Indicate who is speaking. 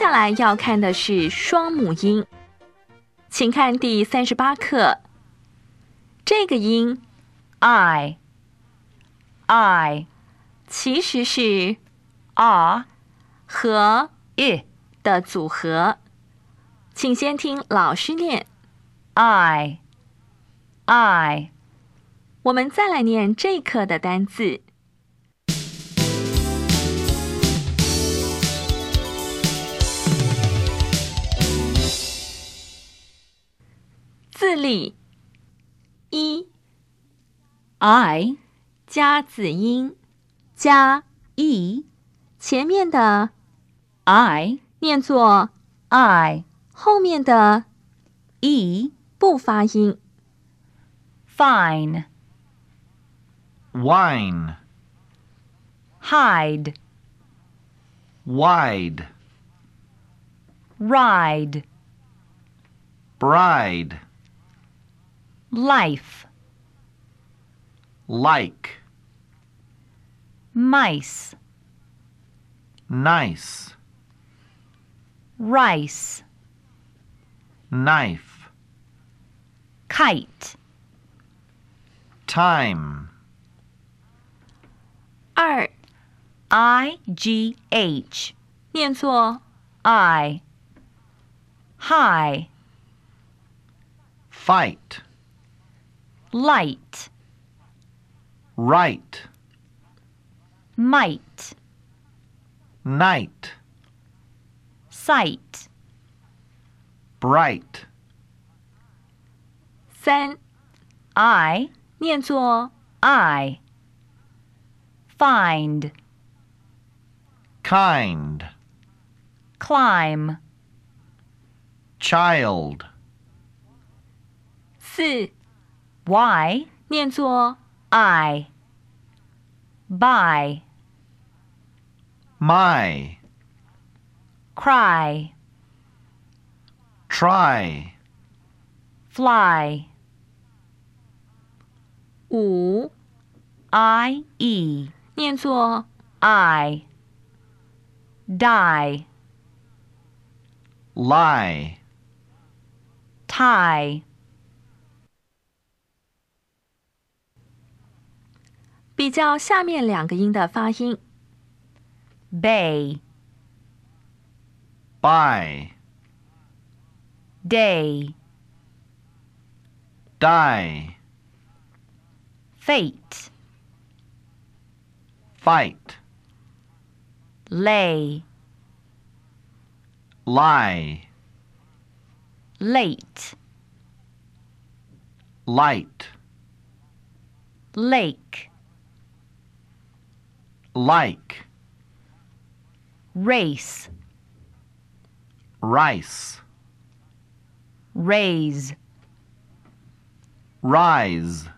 Speaker 1: 下来要看的是双母音，请看第38课，这个音
Speaker 2: I
Speaker 1: 其实是
Speaker 2: R
Speaker 1: 和
Speaker 2: I
Speaker 1: 的组合，请先听老师念。
Speaker 2: I
Speaker 1: 我们再来念这课的单字。字例一
Speaker 2: I
Speaker 1: 加子音
Speaker 2: 加 E
Speaker 1: 前面的
Speaker 2: I
Speaker 1: 念作
Speaker 2: I
Speaker 1: 后面的
Speaker 2: E
Speaker 1: 不发音。
Speaker 2: Fine
Speaker 3: Wine,
Speaker 2: Hide
Speaker 3: wide,
Speaker 2: Ride
Speaker 3: bride,
Speaker 2: Life
Speaker 3: like,
Speaker 2: Mice
Speaker 3: nice,
Speaker 2: Rice
Speaker 3: knife,
Speaker 2: Kite
Speaker 3: time,
Speaker 1: 2
Speaker 2: IGH
Speaker 1: 念作
Speaker 2: I High
Speaker 3: fight,
Speaker 2: Light
Speaker 3: right,
Speaker 2: Might
Speaker 3: night,
Speaker 2: Sight
Speaker 3: bright,
Speaker 1: 3
Speaker 2: I
Speaker 1: 念作
Speaker 2: I Find
Speaker 3: kind,
Speaker 2: Climb
Speaker 3: child,
Speaker 1: 4
Speaker 2: Y
Speaker 1: 念作
Speaker 2: I Buy
Speaker 3: my,
Speaker 2: Cry
Speaker 3: try,
Speaker 2: Fly
Speaker 1: 5
Speaker 2: IE
Speaker 1: 念作
Speaker 2: I Die
Speaker 3: lie,
Speaker 2: Tie
Speaker 1: 比较下面2个音的发音。
Speaker 2: Bay
Speaker 3: buy,
Speaker 2: Day
Speaker 3: die,
Speaker 2: Fate
Speaker 3: fight,
Speaker 2: Lay
Speaker 3: lie,
Speaker 2: Late
Speaker 3: light,
Speaker 2: Lake
Speaker 3: like,
Speaker 2: Race
Speaker 3: rice,
Speaker 2: Raise
Speaker 3: rise,